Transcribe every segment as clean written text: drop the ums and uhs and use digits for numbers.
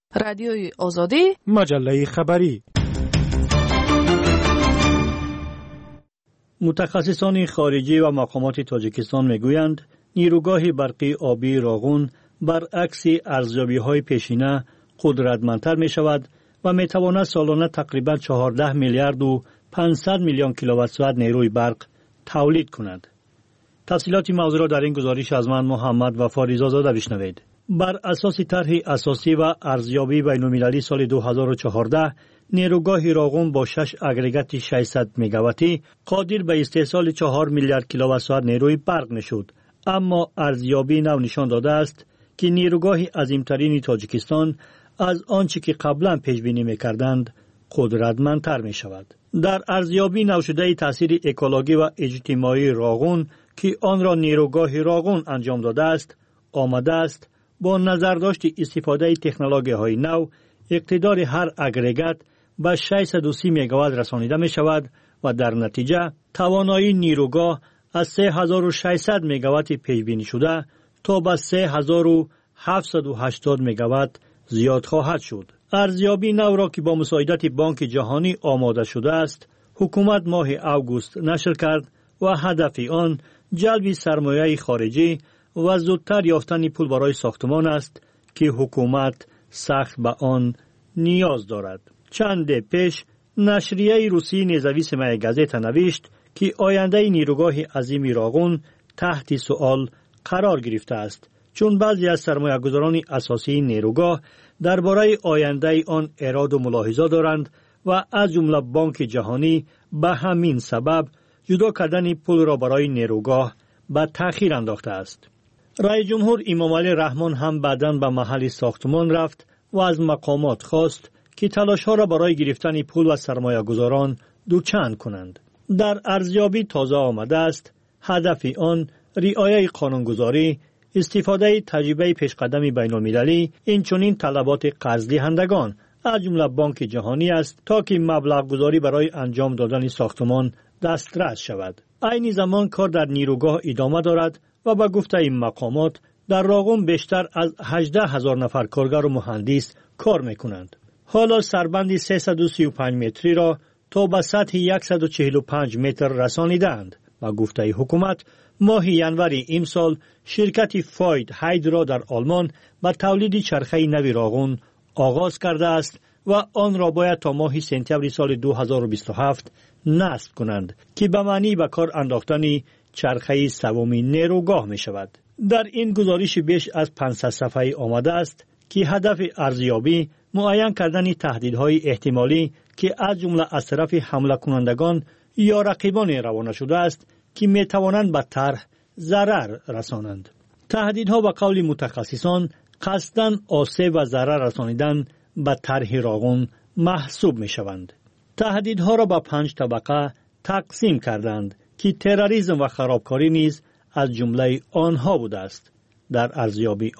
رادیوی آزادی، مجله خبری. متخصصان خارجی و مقامات تاجیکستان میگویند نیروگاه برقی آبی راغون برعکس ارزیابی‌های پیشینه قدرتمندتر می‌شود و می‌تواند سالانه تقریباً 14 میلیارد و 500 میلیون کیلووات ساعت نیروی برق تولید کند. تفصیلات موضوع را در این گزارش از من محمد وفا رضازاده بشنوید. بر اساس طرح اساسی و ارزیابی بین‌المللی سال 2014 نیروگاه راغون با 6 اگریگات 600 مگاواتی قادر به استحصال 4 میلیارد کیلووات ساعت نیروی برق میشد. اما ارزیابی نو نشان داده است که نیروگاه عظیمترین تاجیکستان از آنچه که قبلا پیش بینی میکردند قدرتمندتر می شود. در ارزیابی نو شده تاثیر اکولوژی و اجتماعی راغون که آن را نیروگاه راغون انجام داده است، آمده است با نظر داشت استفاده تکنولوژی های نو اقتدار هر اگریگات به 630 مگاوات رسانیده می شود و در نتیجه توانایی نیروگاه از 3600 مگاوات پیش بینی شده تا به 3780 مگاوات زیاد خواهد شد. ارزیابی نو را که با مساعدت بانک جهانی آماده شده است، حکومت ماه اوگوست نشر کرد و هدف آن جلب سرمایه خارجی و زودتر یافتن پول برای ساختمان است که حکومت سخت به آن نیاز دارد. چند پیش نشریه روسی نزویس مای گازت نوشت که آینده نیروگاه عظیم راغون تحت سؤال قرار گرفته است، چون بعضی از سرمایه‌گذاران اساسی نیروگاه درباره آینده آن اراده و ملاحظه دارند و از جمله بانک جهانی به همین سبب جدا کردن پول را برای نیروگاه به تأخیر انداخته است. رئیس جمهور امام علی رحمان هم بعداً به محل ساختمان رفت و از مقامات خواست که تلاش‌ها را برای گرفتن پول و سرمایه‌گذاران دوچند کنند. در ارزیابی تازه آمده است هدف آن رعایت قانونگذاری، استفاده تجربه پیشقدم بین‌المللی، اینچنین طلبات قرض دهندگان از جمله بانک جهانی است تا که مبلغ گذاری برای انجام دادن ساختمان دسترس شود. عین زمان کار در نیروگاه ادامه دارد و به گفته این مقامات در راغون بیشتر از 18,000 نفر کارگر و مهندس کار میکنند. حالا سربند 335 متری را تا به سطح 145 متر رسانیدند. و گفته حکومت ماه ینور امسال شرکت فاید هایدرا در آلمان به تولید چرخه نوی راغون آغاز کرده است و آن را باید تا ماه سپتامبر سال 2027 نصب کنند که به معنی به کار انداختن چرخه سوم نیروگاه می شود. در این گزارش بیش از 500 صفحه‌ای آمده است که هدف ارزیابی معین کردن تهدیدهای احتمالی که از جمله از طرف حمله کنندگان یا رقیبان روانه شده است که می توانند به طرح ضرر رسانند. تهدیدها به قول متخصصان قصداً آسیب و ضرر رسانیدن به طرح راغون محسوب می شوند. تهدیدها را به 5 طبقه تقسیم کردند که تروریسم و خرابکاری نیز از جمله آنها بوده است. در ارزیابی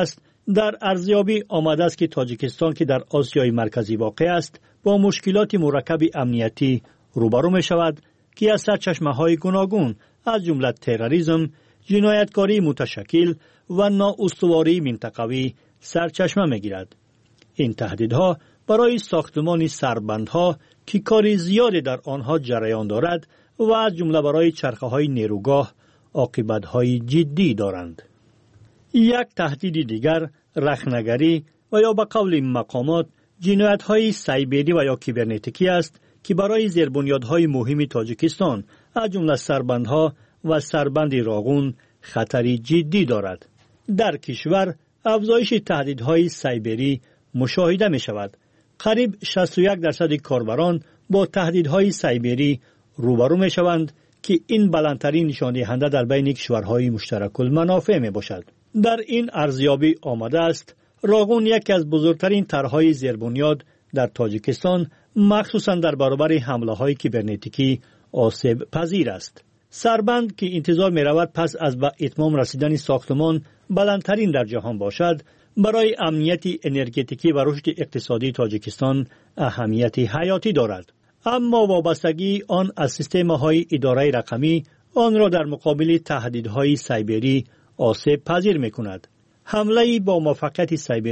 آمده است که تاجیکستان که در آسیای مرکزی واقع است با مشکلات مرکب امنیتی روبرو می شود که از سرچشمه‌های گوناگون از جمله تروریسم، جنایتکاری متشکل و نااستواری منطقوی سرچشمه می گیرد. این تهدیدها برای ساختمان سربندها که کار زیادی در آنها جریان دارد و از جمله برای چرخه‌های نیروگاه عاقبت‌های جدی دارند. یک تهدید دیگر رخنه‌گری و یا به قول مقامات جنایت‌های سایبری و یا کیبرنتیکی است که برای زیربنیادهای مهم تاجیکستان از جمله سربندها و سربند راغون خطری جدی دارد. در کشور افزایش تهدیدهای سایبری مشاهده می شود. قریب 61% کاربران با تهدیدهای سایبری روبرو می شوند که این بلندترین نشان دهنده در بین کشورهای مشترک المنافع می باشد. در این ارزیابی آمده است راغون یکی از بزرگترین طرحهای زیربنیاد در تاجیکستان مخصوصاً در برابر حمله‌های کیبرنتیکی آسیب پذیر است. سربند که انتظار می رود پس از به اتمام رسیدن ساختمان بلندترین در جهان باشد، برای امنیت انرژتیکی و رشد اقتصادی تاجیکستان اهمیت حیاتی دارد. اما وابستگی آن از سیستم‌های اداره رقمی آن را در مقابل تهدیدهای سایبری آسیب پذیر می کند. حمله با موفقیت سایبری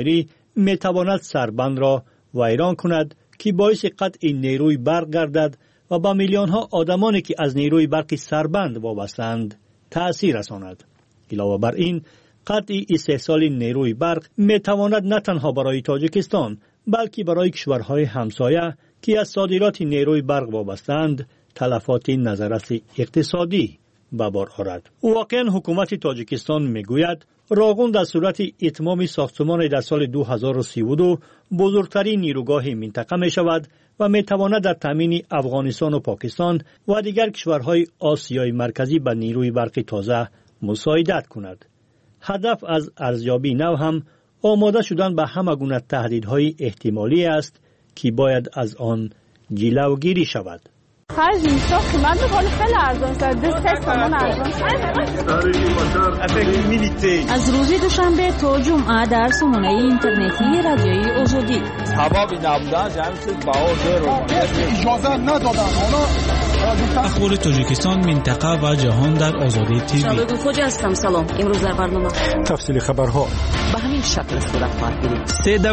میتواند سربند را ویران کند که باعث قطع نیروی برق گردد و به میلیون ها آدمانی که از نیروی برق سربند وابسته‌اند تأثیر رساند. علاوه بر این، قطع استحصال نیروی برق میتواند نه تنها برای تاجیکستان بلکه برای کشورهای همسایه که از صادرات نیروی برق وابسته‌اند تلفات نظرس اقتصادی به بار آورد. واقعا حکومت تاجیکستان میگوید راغون در صورت اتمام ساختمان در سال 2032 بزرگترین نیروگاه منطقه می شود و می تواند در تامین افغانستان و پاکستان و دیگر کشورهای آسیای مرکزی به نیروی برق تازه مساعدت کند. هدف از ارزیابی نو هم آماده شدن به همه گونه تهدیدهای احتمالی است که باید از آن جلوگیری شود. خرج اینجا قیمت میکنه خیلی ارزان شد. دست سامان ارزان از روز دوشنبه تا جمعه در سامانه اینترنتی رادیوی آزادی سبب نبودن جمع شد بهار اجازه ندادن. اخبار تاجیکستان، منطقه و جهان در آزادی تیوی. شبگون خوجا هستم. سلام. امروز در برنامه تفصیل خبرها به همین شکل صورت خواهد گرفت.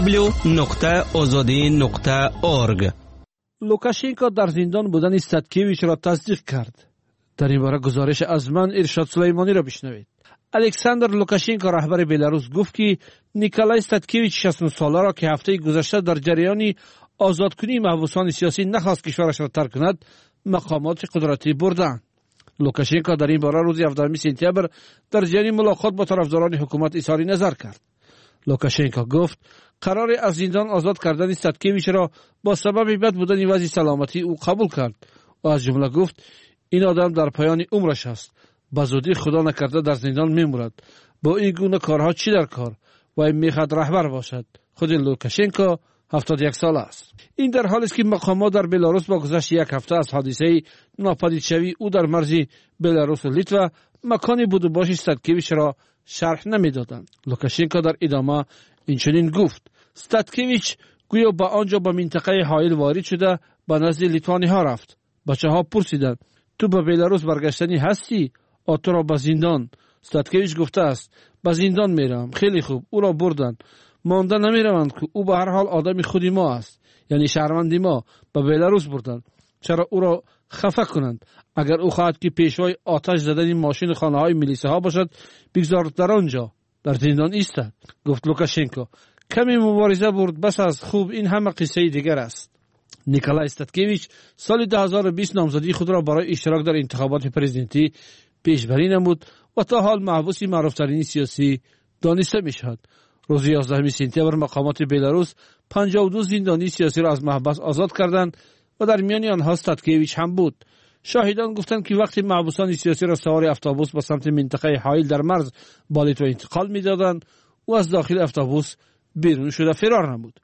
www.azadi.org. لوکاشنکو در زندان بودن استاتکیویچ را تصدیق کرد. در این باره گزارش از من ارشاد سلیمانی را بشنوید. الکساندر لوکاشنکو رهبر بلاروس گفت که نیکولای استاتکیویچ 60 ساله را که هفته گذشته در جریان آزادکنی محبوسان سیاسی نخواست کشورش را ترک کند مقامات قدرتی بردند. لوکاشنکو در این باره روز 17 سپتامبر در جریان ملاقات با طرفداران حکومت اظهار نظر کرد. لوکاشنکو گفت قرار از زندان آزاد کردن استاتکیویچ را با سبب بد بودن وضع سلامتی او قبول کرد و از جمله گفت این آدم در پایان عمرش است، به زودی خدا نکرده در زندان میمورد. با این گونه کارها چی در کار و این میخواد رهبر باشد. خود لوکاشنکو 71 ساله است. این در حالی است که مقامات در بلاروس با گذشت یک هفته از حادثه ناپدید شوی او در مرز بلاروس و لیتوا مکانی بود و باش استاتکیویچ را شرح نمیدادند. لوکاشنکو در ادامه اینچنین گفت استاتکیویچ گویا با آنجا به منطقه حائل وارد شده به نزد لیتوانی ها رفت. بچه ها پرسیدند تو به بلاروس برگشتنی هستی؟ تو را به زندان. استاتکیویچ گفته است به زندان میرم. خیلی خوب، او را بردند. مانده نمیروند که او به هر حال آدم خودی ما است، یعنی شهروند ما. به بلاروس بردند. چرا او را خفه کنند؟ اگر او خواهد که پیشوای آتش زدن ماشین خانه های میلیسه ها باشد بگذارد در آنجا در زندان ایستد. گفت لوکاشنکو کمی مبارزه برد، بس از خوب، این همه قصه دیگر است. نیکولای استاتکیویچ سال 2020 نامزدی خود را برای اشتراک در انتخابات پرزیدنتی پیشبری نمود و تا حال محبوس معروفترین سیاسی دانسته می شود. روز 11 سپتامبر مقامات بلاروس 52 زندانی سیاسی را از محبس آزاد کردند و در میان آنها استاتکیویچ هم بود. شاهدان گفتند که وقتی محبوسان سیاسی را سوار اتوبوس به سمت منطقه حائل در مرز با لیتوا انتقال می‌دادند و از داخل اتوبوس بیرون شده فرار نمود.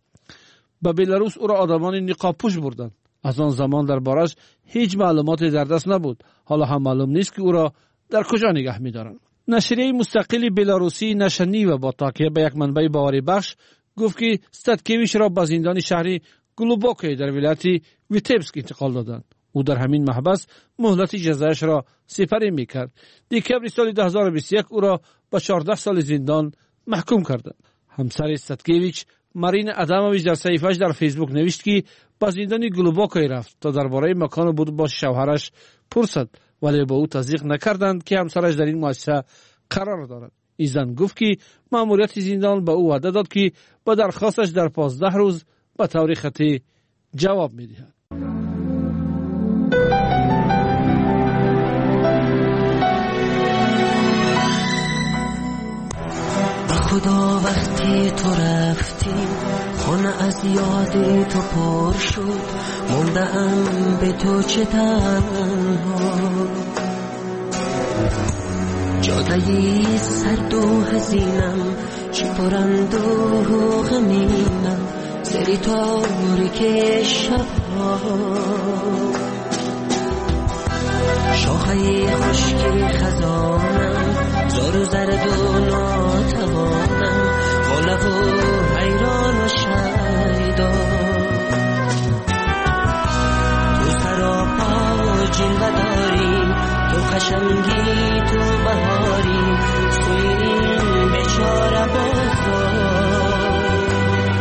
به بلاروس او را آدمان نقاب‌پوش بردند. از آن زمان دربارش هیچ معلوماتی در دست نبود. حالا هم معلوم نیست که او را در کجا نگه می‌دارند. نشریه مستقل بلاروسی نشنی و با تاکیه به یک منبع باوری بخش گفت که استاتکیویچ را به زندان شهری گلوبوکی در ولایت ویتبسک انتقال دادند. او در همین محبس مهلت جزایش را سپری میکرد. دکمبر سال 2021 او را به 14 سال زندان محکوم کردند. همسر استاتکیویچ مارین ادامویچ در صفحه‌اش در فیسبوک نوشت که به زندان گلوبوکی رفت تا درباره مکان بود با شوهرش پرسد، ولی با او تصدیق نکردند که همسرش در این مؤسسه قرار دارد. این زن گفت که ماموریت زندان به او وعده داد که با درخواستش در 15 روز به طور خطی جواب میدهد. خدا وقتی تو رفتی خانه از یاد تو پر شد، موندم به تو چه تنها، جادهی سرد و حزینم چی پرند و غمینم، سری تاریک شبها، شاخه خشکی خزانم زار و زرد و ناتوانم، والا و حیران و شیدا، تو سراپا جلوه داری، تو قشنگی تو بهاری، سوی این بیچاره بازار،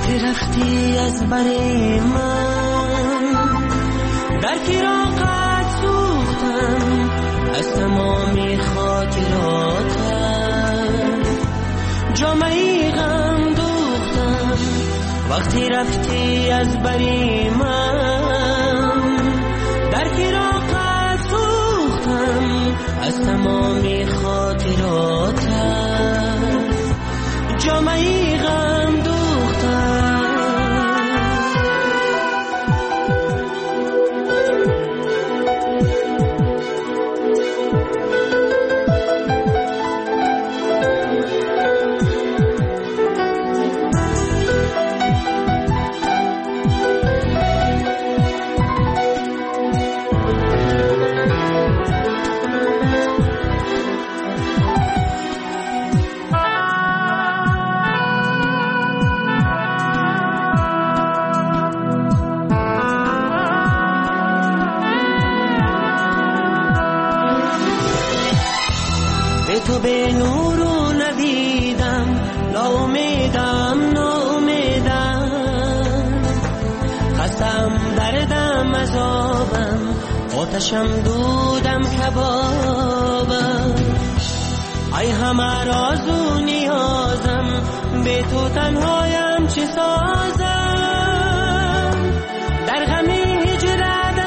وقتی رفتی از بر من در فراقت سوختم از تمام خاطراتم جامعی غم دوختم وقتی رفتی از بر من در فراقت سوختم از تمام خاطراتم جامعی غم دوختم تو به نور رو ندیدم ناامیدم خستم دردم عذابم آتشم دودم کبابم ای همه راز و نیازم به تو تنهایم چه سازم در غم هجرت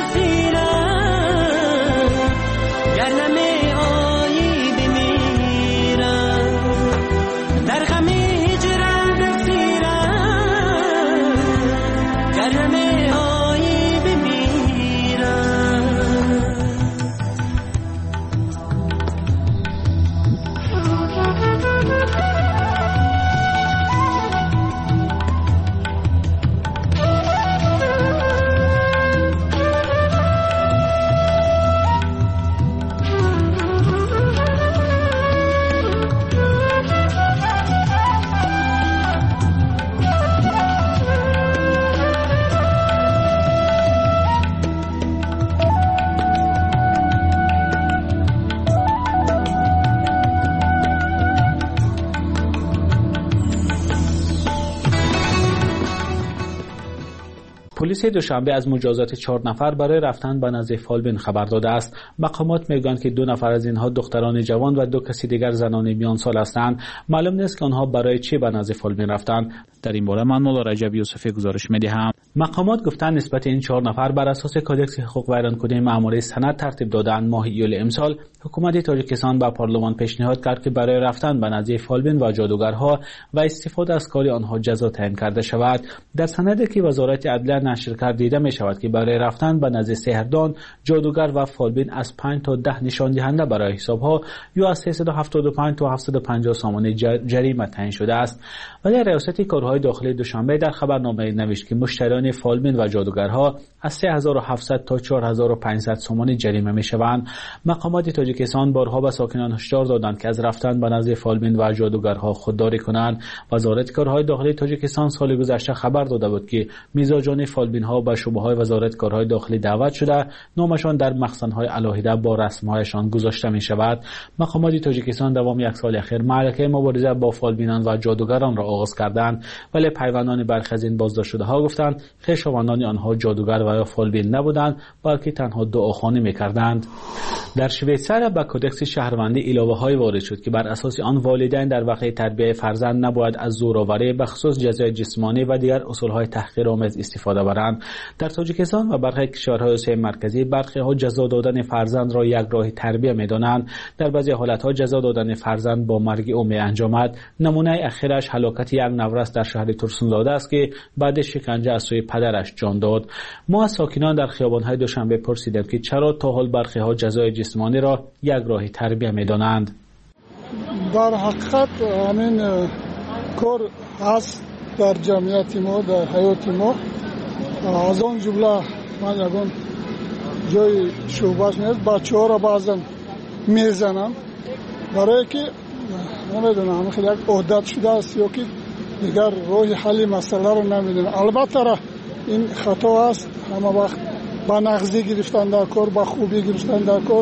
اسیرم گر نمی پلیس دوشنبه از مجازات 4 نفر برای رفتن به نزد فالبین خبر داده است. مقامات میگویند که 2 نفر از اینها دختران جوان و 2 کسی دیگر زنان میان سال هستند. معلوم نیست که آنها برای چی به نزد فالبین رفتند. در این باره من مولا رجب یوسفی گزارش میدهم. مقامات گفتند نسبت این 4 نفر بر اساس کدکس حقوق ویرانکنی مأموری سند ترتیب دادند. ماه ایول امسال حکومت تاجیکستان به پارلمان پیشنهاد کرد که برای رفتن به نزد فالبین و جادوگرها و استفاده از کار آنها جزا تعیین کرده شود. در سندی که وزارت عدلیه نشر کرد دیده می شود که برای رفتن به نزد سحردان، جادوگر و فالبین از 5 تا 10 نشان دهنده برای حسابها یا از 375 تا 750 سامانه جریمه تعیین شده است. ولی ریاست کارهای داخلی دوشنبه در خبرنامه نوشت که مشتریان فالبین و جادوگرها از 3700 تا 4500 سامانه جریمه می شوند. مقامات تاجیکستان بارها به ساکنان هشدار دادند که از رفتن به نزد فالبین و جادوگرها خودداری کنند. وزارت کارهای داخلی تاجیکستان سال گذشته خبر داده بود که میزاجان فالبین ها به شعبه‌های وزارت کارهای داخلی دعوت شده، نامشان در مخزن‌های علاهیده با رسم‌هایشان گذاشته می شود. مقامات تاجیکستان دوام 1 سال اخیر معرکه مبارزه با فالبینان و جادوگران را آغاز کردند، ولی پیوندان برخی از این بازداشت شده‌ها گفتند خویشاوندان آنها جادوگر و یا فالبین نبودند، بلکه تنها دعاخوانی می‌کردند. در شویتزر به کدکس شهروندی علاوه‌های وارد شد که بر اساس آن والدین در واقع تربیت فرزند نباید از زورآوری به خصوص جزای جسمانی و دیگر اصول‌های تحقیرآمیز استفاده برند. در تاجیکستان و برخی کشورهای آسیای مرکزی برخی‌ها جزا دادن فرزند را یک راه تربیت می‌دانند. در بعضی حالت‌ها جزا دادن فرزند با مرگ او می‌انجامد. نمونه اخیرش هلاکت یک نورس در شهر ترسونزاده است که بعد شکنجه از سوی پدرش جان داد. ما از ساکنان در خیابان‌های دوشنبه پرسیدیم که چرا تا حال برخی‌ها جزای جسمانی را یک راه تربیت می‌دانند. در حقیقت همین کار هست در جمعیت ما، در حیات ما. از آن جمله من یکان جای شعبهش نیست، بچه ها را بعضا میزنم برای که نمیدونم خیلی یک عادت شده است یا که دیگر راه حل مسئله را نمیدونم. البته این خطا است، همه وقت با نغزی گرفتن در کار، با خوبی گرفتن در کار،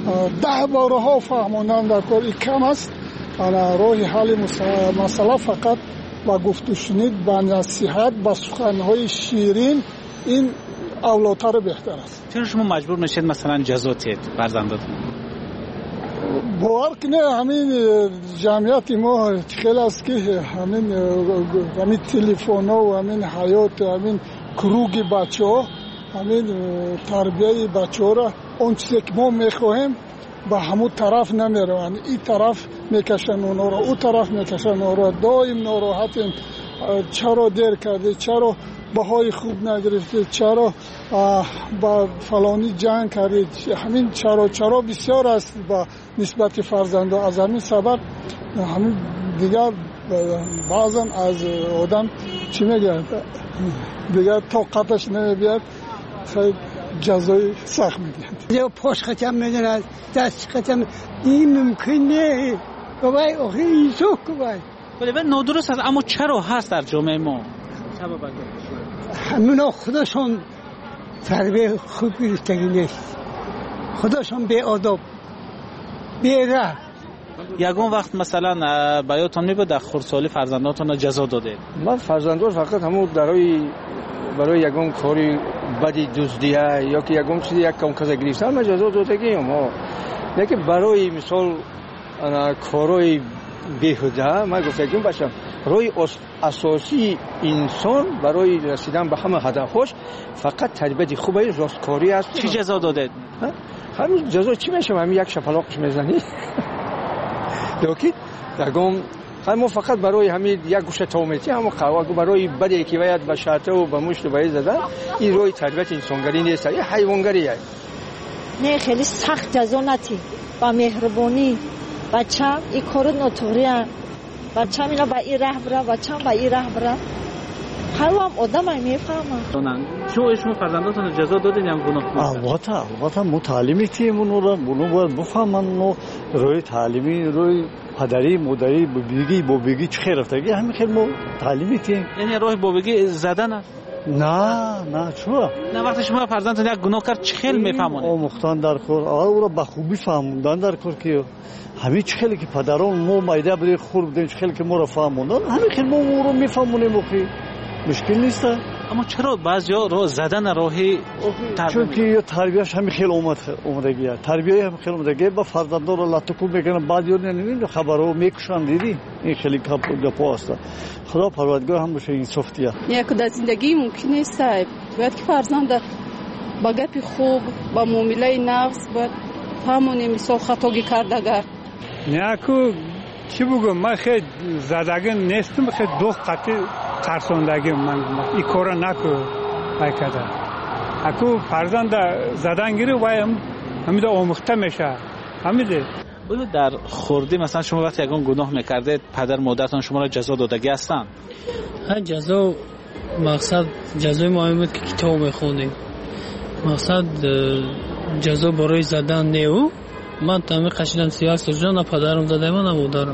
10 بارها فهموندن در کار این کم است. راه حل مسئله فقط با گفت و شنید، با نصیحت، با سخنهای شیرین این اولادتر بهتر است. چرا شما مجبور میشید مثلا جزا تید فرزنداتون؟ باور کنه همین جمعیت ما خیلی است که همین تلفن ها و همین حیات همین کروگ بچه ها همین تربیه بچه ها را اون چیزی که ما میخواهیم به همون طرف نمیروند، این طرف میکشن اونا را، او طرف میکشن اونا را. دائم ناراحتیم. چرا دیر کرده، چرا بهای خوب نگرفته، چرا با فلانی جنگ کرده، همین چرا بسیار است با نسبت فرزنده. از همین سبب همین دیگر بعضا از آدم چی میگه دیگر طاقتش نمیبید، خیلی جزای سخت میگه. پاش ختم میدن، دست ختم، این ممکن نه گوای آخه ایسو گوای. ولی به نادرست است، اما چرا هست در جامعه ما؟ همونا خودشون تربیه خوب گرفتگی نیست، خودشون بی آداب، بی ره. یگون وقت مثلا بیاتون میبود در خردسالی فرزنداتون را جزا داده؟ من فرزندان فقط همون برای یگون کاری بدی دزدیه یا که یگون چیزی یک کم کزا گرفتن من جزا دادگیم. لیکن برای مثال کارای بیهوده من گفتم باشم روی اساسی انسان برای رسیدن به همه هدفش فقط تربیت خوبه، راستکاری است. چی جزا داده؟ همین جزا چی میشه؟ همین یک شپلاقش میزنی یا که یگون ما فقط برای همین یک گوشه تومتی همون قواعد برای بدی که باید به شاته و به مشت باید زدن، این روی تربیت انسانگری نیست، یه حیوانگریه. نه خیلی سخت جزا نتی با مهربانی. بچه‌م این کارو ناتوریه، بچه‌م اینا با این راه بره، بچه‌م با این راه بره. هر هم آدم هم میفهمه. شما فرزنداتون جزا دادین یا گناه؟ البته ما تعلیمی تیمون رو باید بفهمن. روی تعلیمی روی پدری مادری بابگی چه خیر رفتگی همین خیلی ما تعلیمی تیم. یعنی روی بابگی زدن است؟ نه چرا؟ نه وقتی شما فرزندتون یک گناه کرد چه خیلی میفهمونه؟ آموختن در کار، او را به خوبی فهموندن در کار که همین چه خیلی که پدران ما مایده بری خور بودیم، چه خیلی که ما را فهموندن، همین خیلی ما رو میفهمونیم و مشکل نیست. اما چرا بعضیا رو زدن راهی چون که تربیتش همین خیلی اومدگیه، تربیت هم خیلی اومدگیه. با فرزندان رو لطکو میکنن، بعضیا نمیدونن خبرو میکشن. دیدی این خیلی گپا است. خدا پروردگار هم بشه این صفتیه. یک در زندگی ممکن نیست باید که فرزند با گپ خوب با معامله نفس باید همونی مثال خطاگی کردگر. نه کو چی بگم، من خیلی زدگی نیستم، خیلی دو قطعی ترساندگی من این کارا نکو بایکده. اکو فرزند زدن گیری و همیده آموخته میشه همیده. بله در خوردی مثلا شما وقتی یکان گناه میکرده پدر مادرتان شما را جزا دادگی هستن؟ جزا مقصد جزای ما بود که کتاب میخونیم، مقصد جزا برای زدن نیو. من تامی قشیدم 38 سال نه پدرم داده من نه مادرم.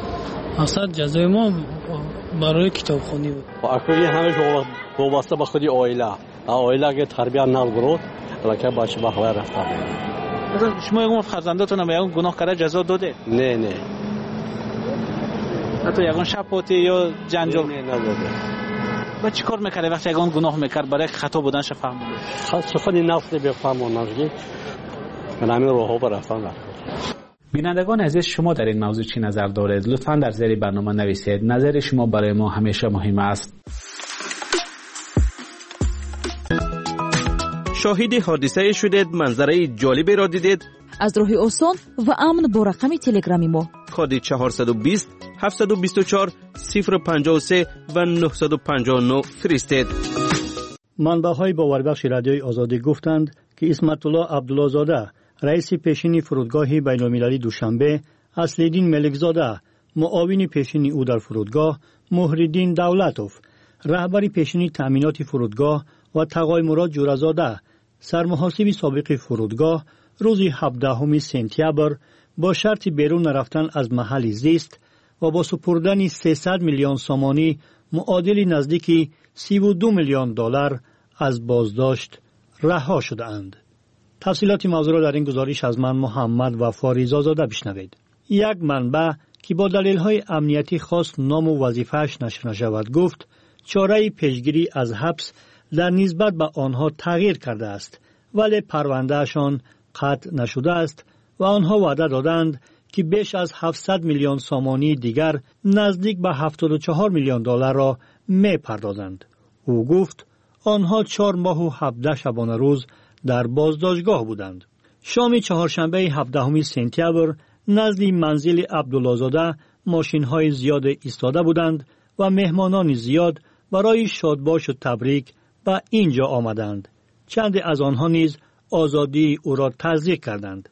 مقصد جزای ما برای کتاب خونی بود. اکوی همه وابسته به خودی عائله که تربیت نگرفت لکه باشه به هوای رفته. مثلا شما یکم فرزنداتون هم یکم گناه کرده جزا داده؟ نه حتی یکم شپاتی یا جنجال نه نداده. با چی کار میکرده وقتی یکم گناه میکرد برای خطا بودنش فهمونده؟ سخنی نفس بفهمونده من همین روحو برفتم. بینندگان عزیز شما در این موضوع چی نظر دارید؟ لطفاً در زیر برنامه نویسید. نظر شما برای ما همیشه مهم است. شاهد حادثه شدید، منظره جالبی را دیدید؟ از راه آسان و امن با رقم تلگرامی ما کد 420 724 053 و 959 فرستید. منبع‌های باوربخش رادیوی آزادی گفتند که اسمت الله عبدالله زاده رئیس پیشین فرودگاه بین‌المللی دوشنبه، اصل‌الدین ملکزاده معاون پیشین او در فرودگاه، محی‌الدین دولتوف رهبر پیشین تأمینات فرودگاه و تقای مراد جورزاده سرمحاسب سابق فرودگاه روز 17 سپتامبر با شرط بیرون رفتن از محل زیست و با سپردن 300 میلیون سومانی معادل نزدیک 32 میلیون دلار از بازداشت رها شدند. تفصیلات موضوع را در این گزارش از من محمد وفا رضا زاده بشنوید. یک منبع که با دلیل‌های امنیتی خاص نام و وظیفه‌اش نشر نشود گفت چاره پیشگیری از حبس در نسبت به آنها تغییر کرده است ولی پروندهشان قطع نشده است و آنها وعده دادند که بیش از 700 میلیون سامانی دیگر نزدیک به 74 میلیون دلار را می پردازند. او گفت آنها 4 ماه و 17 شبانه روز در بازداشتگاه بودند. شام چهارشنبه 17 سپتامبر نزد منزل عبدالله‌زاده ماشین‌های زیاد ایستاده بودند و مهمانان زیاد برای شادباش و تبریک به اینجا آمدند. چند از آنها نیز آزادی او را تصدیق کردند.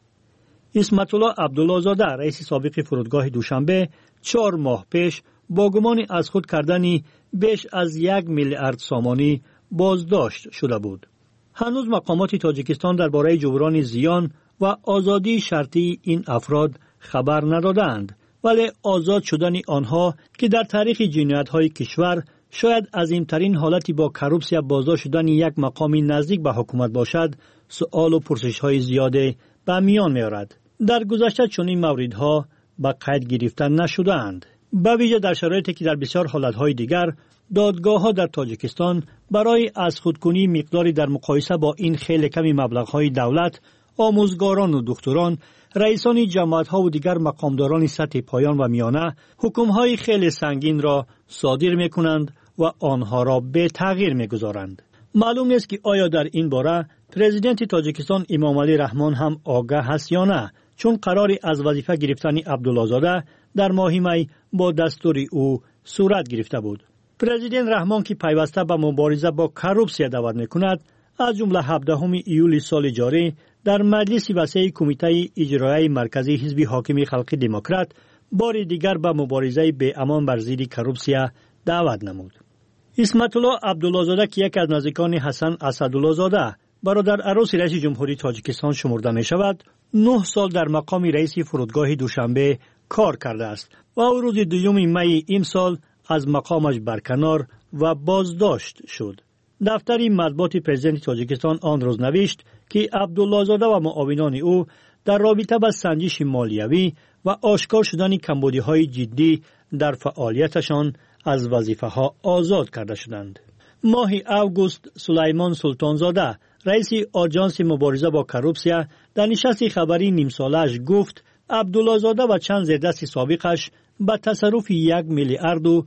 اسمت الله عبدالله‌زاده رئیس سابق فرودگاه دوشنبه 4 ماه پیش با گمان از خود کردن بیش از 1 میلیارد سامانی بازداشت شده بود. هنوز مقامات تاجیکستان درباره جبران زیان و آزادی شرطی این افراد خبر ندادند، ولی آزاد شدن آنها که در تاریخ جنایت‌های کشور شاید عظیم‌ترین حالتی با کروپسیا بازداشت شدن یک مقامی نزدیک به حکومت باشد، سؤال و پرسش‌های زیاده به میان می‌آورد. در گذشته چنین موردها به قید گرفته نشده‌اند. به ویژه در شرایطی که در بسیار حالت‌های دیگر دادگاه‌ها در تاجیکستان برای از خودکنی مقداری در مقایسه با این خیلی کمی مبلغ‌های دولت، آموزگاران و دکتران، رئیسان جماعت‌ها و دیگر مقامداران سطح پایان و میانه حکم‌های خیلی سنگین را صادر می‌کنند و آنها را به تغییر می‌گذارند. معلوم نیست که آیا در این باره پرزیدنت تاجیکستان امام علی رحمان هم آگاه است یا نه، چون قرار از وظیفه گرفتن عبدالله‌زاده در ماه می با دستور او صورت گرفته بود. پرزیدنت رحمان که پیوسته به مبارزه با کروپسیا دعوت می‌کند، از جمله 17 ایول سال جاری در مجلس وسیع کمیته اجرایی مرکزی حزب حاکم خلقی دموکرات بار دیگر به مبارزه به امان بر ضد کروپسیا دعوت نمود. اسمت الله عبدالله‌زاده که یکی از نزدیکان حسن اسدالله‌زاده برادر عروس رئیس جمهوری تاجیکستان شمرده می شود، 9 سال در مقام رئیس فرودگاه دوشنبه کار کرده است و او روز 2 می امسال از مقامش برکنار و بازداشت شد. دفتر مطبوعات پرزیدنت تاجیکستان آن روز نوشت که عبدالله‌زاده و معاونان او در رابطه با سنجش مالیوی و آشکار شدن کمبودی‌های جدی در فعالیتشان از وظیفه‌ها آزاد کرده شدند. ماه اوگوست سلیمان سلطانزاده رئیس آژانس مبارزه با کروپسیا در نشست خبری نیم ساله‌اش گفت عبدالله‌زاده و چند زیردست سابقش به تصرف 1 میلیارد و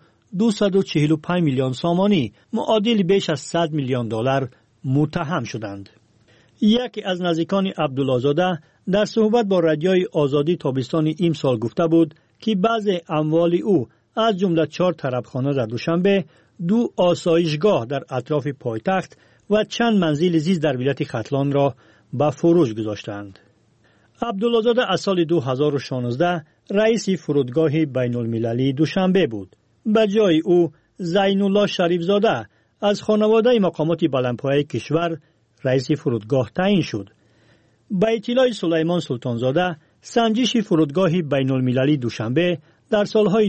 245 میلیون سامانی معادل بیش از 100 میلیون دلار متهم شدند. یکی از نزدیکان عبدالله‌زاده در صحبت با رادیوی آزادی تابستان امسال گفته بود که بعضی اموال او از جمله 4 طربخانه در دوشنبه، 2 آسایشگاه در اطراف پایتخت و چند منزل زیست در ولایت ختلان را به فروش گذاشتند. عبدالله‌زاده از سال 2016 رئیس فرودگاه بین المللی دوشنبه بود. به جای او زین الله شریفزاده از خانواده مقامات بلندپایه کشور رئیس فرودگاه تعیین شد. به اطلاع سلیمان سلطانزاده سنجش فرودگاه بین المللی دوشنبه در سالهای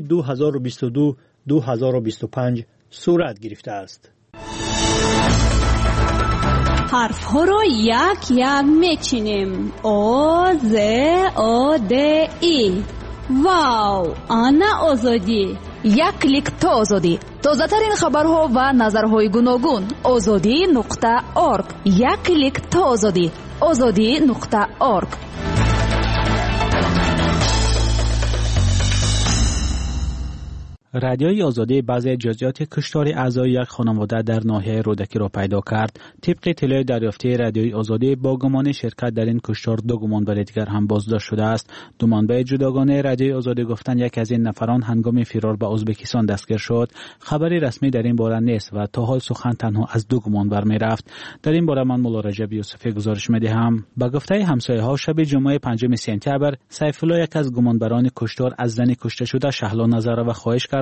2022-2025 صورت گرفته است. حرف ها را یک یک میچینیم. آ ز آ د ای. واو، آنا آزادی. یک کلیک تا آزادی. تازه ترین خبرها و نظرهای گوناگون. azadi.org. یک کلیک تا آزادی. azadi.org. رادیوی آزادی بعضی جزئیات کشتار اعضای یک خانواده در ناحیه رودکی را پیدا کرد. طبق اطلاع دریافتی رادیوی آزادی با گمان شرکت در این کشتار 2 گمانبر دیگر هم بازداشت شده است. 2 منبع جداگانه رادیوی آزادی گفتند یک از این نفران هنگام فرار به ازبکستان دستگیر شد. خبری رسمی در این باره نیست و تا حال سخن تنها از 2 گمانبر می رفت. در این باره من مولا رجب یوسفی گزارش می دهم. به گفته همسایه‌ها شب جمعه 5 سپتامبر سیف‌الله یک از گمانبران کشتار از زن کشته شده شهلا نظر و خواهش کرد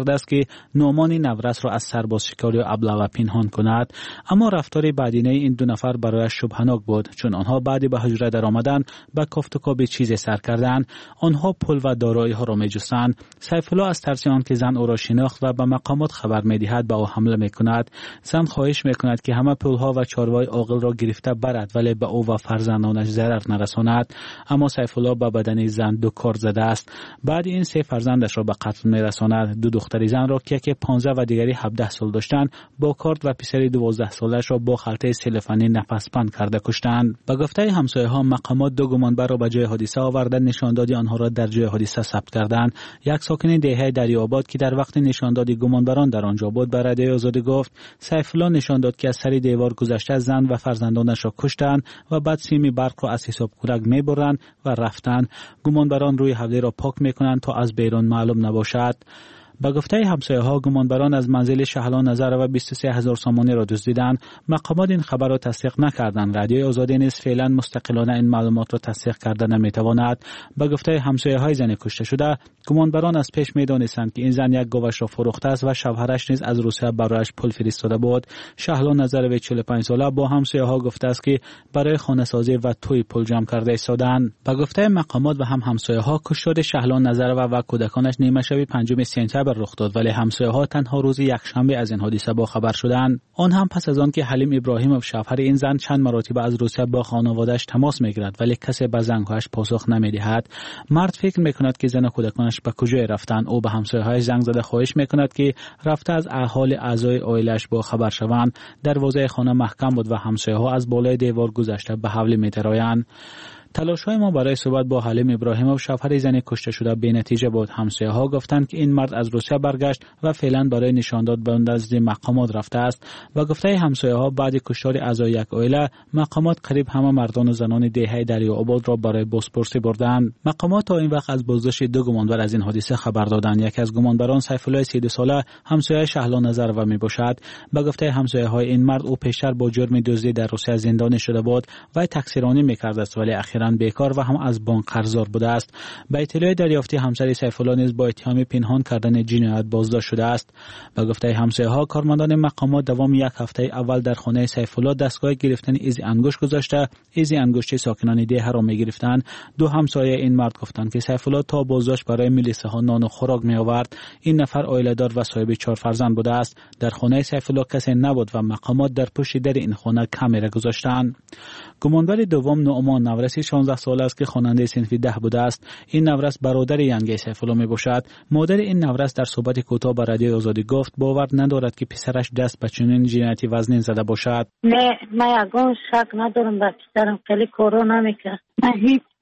کرده است که نعمان نورس را از سرباز شکاری و ابله‌ها پنهان کند، اما رفتار بعدینه این دو نفر برایش شبهناک بود، چون آنها بعد به حجره در آمدن به کافتکاب چیزی سر کردند. آنها پول و دارایی ها را می‌جستند. سیف الله از ترس آنکه زن او را شناخت و به مقامات خبر می‌دهد به او حمله می‌کند. زن خواهش می‌کند که همه پول‌ها و چاروای عاقل را گرفته برد، ولی به او و فرزندانش ضرر نرساند. اما سیف الله به بدن زن 2 کار زده است. بعد این 3 فرزندش را به قتل می‌رساند. 2 دختر زن را که 15 و دیگری 17 سال داشتند با کارت و پسری 12 سالش را با خلطه سلفانی نفس‌بند کرده کشتند. به گفته همسایه‌ها مقامات 2 گمانبر را به جای حادثه آورده نشاندادی آنها را در جای حادثه ثبت کردند. یک ساکن دهه دریاباد که در وقت نشاندادی گمانبران در آنجا بود به رادیوی آزادی گفت سیف الله نشان داد که از سر دیوار گذشته زن و فرزندانش را کشتند و بعد سیم برق را از حساب کولک میبرند و رفتند. گمانبران روی حوله را پاک میکنند تا از بیرون معلوم نباشد. به گفته همسایه‌ها گمانبران از منزل شهلا نظر و 23,000 سامانی را دزدیدند. مقامات این خبر را تصدیق نکردند. رادیوی آزادی نیز فعلا مستقلانه این معلومات را تصدیق کرده نمیتواند. به گفته همسایه‌های زن کشته شده گمانبران از پیش میدانستند که این زن یک گاوش را فروخته است و شوهرش نیز از روسیه برایش پول فرستاده بود. شهلا نظر 45 ساله با همسایه‌ها گفته است که برای خانه‌سازی و توی پول جمع کرده ایستادند. به گفته مقامات و هم همسایه‌ها کشتار شهلا نظر و کودکانش نیمه شب 5 سپتامبر رخ داد، ولی همسایه‌ها تنها روز یکشنبه از این حادثه با خبر شدند. آن هم پس از آن که حلیم ابراهیموف شوهر این زن چند مرتبه از روسیه با خانواده‌اش تماس می‌گیرد ولی کسی به زنگ‌هایش پاسخ نمی‌دهد. مرد فکر می‌کند که زن و کودکانش به کجا رفتند. او به همسایه‌هایش زنگ زده خواهش می‌کند که رفته از احوال اعضای عائله‌اش با خبر شوند. دروازه خانه محکم بود و همسایه‌ها از بالای دیوار گذشته به حوله می‌درآیند. تلاش‌های ما برای صحبت با حلیم ابراهیموف شوهر زن کشته شده بی‌نتیجه بود. همسایه‌ها گفتند که این مرد از روسیه برگشت و فعلا برای نشانداد به نزد مقامات رفته است. و گفته همسایه‌ها بعد کشتار اعضای یک عائله مقامات قریب همه مردان و زنان دهه دریاباد را برای بازپرسی بردند. مقامات تا این وقت از بازداشت 2 گمانبر از این حادثه خبر دادند. یکی از گمانبران سیف الله 32 ساله همسایه شهلا نظر و میباشد. به گفته همسایه‌های این مرد او پیشتر با جرم دزدی در روسیه زندانی شده بود و تقصیرانی می‌کرد است ولی بیکار و هم از بانک قرضدار بوده است. به اطلاع دریافتی همسر سیف الله نیز با اتهام پنهان کردن جنایت بازداشت شده است. به گفته همسایه‌ها کارمندان مقامات دوام 1 هفته اول در خانه سیف الله دستگاه گرفتن ایز انگشت گذاشته. ایز انگشت ساکنان ده را می‌گرفتند. 2 همسایه این مرد گفتند که سیف الله تا بازداشت برای ملیسه‌ها نان و خوراک می‌آورد. این نفر عائله‌دار و صاحب 4 فرزند بوده است. در خانه سیف الله کسی نبود و مقامات در پشت در این خانه کامera گذاشتند. گمانبر دوم نعمان نورسی 16 ساله است که خواننده صنف 10 بوده است. این نورس برادر ینگی سیف الله میباشد. مادر این نورس در صحبت کوتاه با رادیوی آزادی گفت باور ندارد که پسرش دست به چنین جنایتی وزنین زده باشد. نه من یگان شک ندارم به پسرم خیلی کارا نمیکرد. من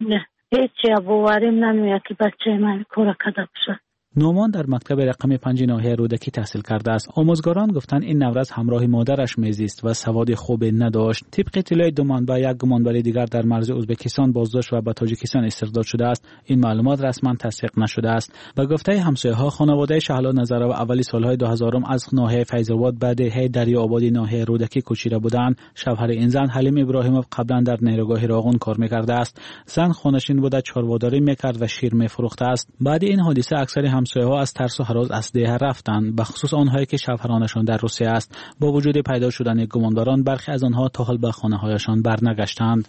هیچ باوریم نمیاد که بچه من کارا کرده باشه. نعمان در مکتب رقم 5 ناحیه رودکی تحصیل کرده است. آموزگاران گفتند این نورس همراه مادرش میزیست و سواد خوب نداشت. طبق اطلاع 2 منبع یک گمانبر دیگر در مرز ازبکستان بازداشت و به تاجیکستان استرداد شده است. این معلومات رسما تصدیق نشده است. به گفته همسایه‌ها خانواده شهلا نظر و اولی سالهای 2000 از ناحیه فیض‌آباد به دهه دریابادی ناحیه رودکی کوچیده بودند. شوهر این زن حلیم ابراهیموف قبلا در نیروگاه راغون کار می‌کرده است. زن خانشین بوده، چارواداری می‌کرد و شیر می‌فروخته است. بعد این حادثه اکثر همسایه‌ها از ترس و هراس از ده رفتند، به خصوص آنهایی که شوهرانشان در روسیه است. با وجود پیدا شدن گمانبران برخی از آنها تا حال به خانه‌هایشان برنگشتند.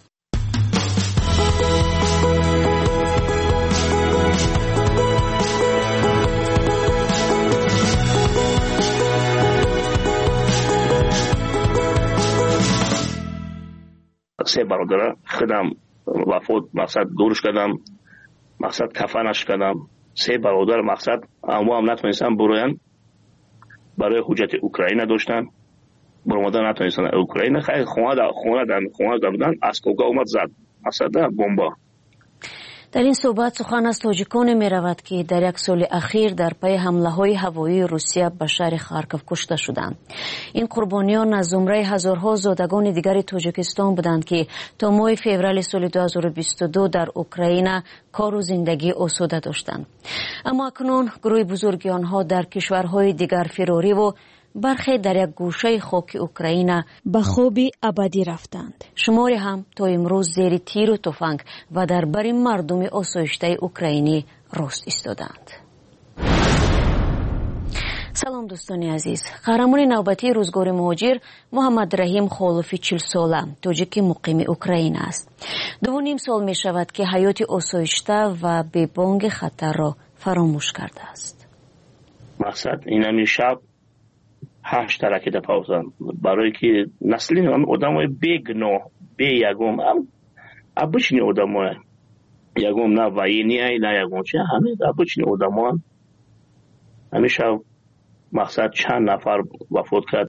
سه برادر خودم وفات مقصد دورش کردم، مقصد کفنش کردم. 3 برادر مقصد اما هم نتونستن بروین، برای حجت اوکراین داشتن، برمادن نتونستن اوکراین. خیلی خونه بودن، اسکوگا اومد زد مقصد بمبا. در این صحبت سخن از تاجیکان می رود که در 1 سال اخیر در پی حمله های هوایی روسیه به شهر خارکوف کشته شدند. این قربانیان از زمره هزارها زادگان دیگر تاجیکستان بودند که تا ماه فوریه سال 2022 در اوکراین کار و زندگی آسوده داشتند. اما اکنون گروه بزرگی آنها در کشورهای دیگر فراری و برخی در یک گوشه خاک اوکراین به خوابی ابدی رفتند. شماری هم تا امروز زیر تیر و تفنگ و در بر مردم آسایشته اوکراینی راست ایستادند. салом дӯстони азиз. қаҳрамони навбатии рӯзгори муҳоҷир муҳаммад раҳим холифи 40 сола тоҷики муқими Украина аст. 2.5 сол мешавад ки ҳаёти осоишта ва бебонги хатарро фаромӯш кардааст. мақсад инами шаб 8 ракета паузан барое ки насли одамои бегуноҳ беягом обычни одамои ягом на военияй на ягом чи ҳамин обычни одамоам ҳамеша мақсад чанд нафар вафот кард